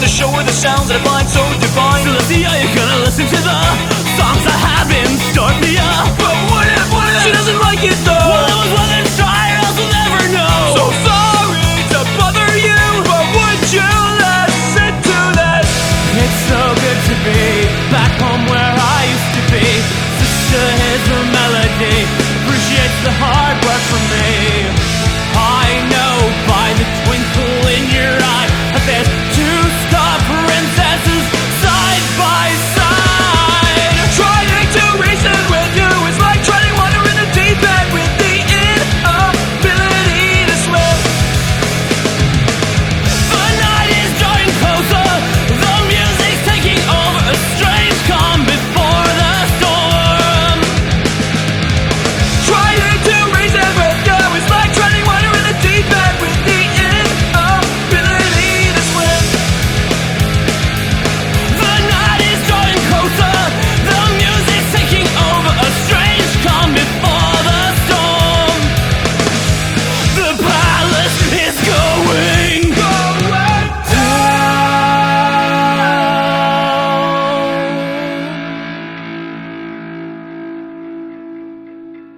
the show with the sounds that I find so divine. Celestia, you're gonna listen to the songs I have in store for ya. But what if She doesn't like it though. Well, it was worth a try or else we'll never know. So sorry to bother you, but would you listen to this? It's so good to be back home where I used to be. Sister, here's the melody, appreciates the hard work from me. I know by the twinkle in your eye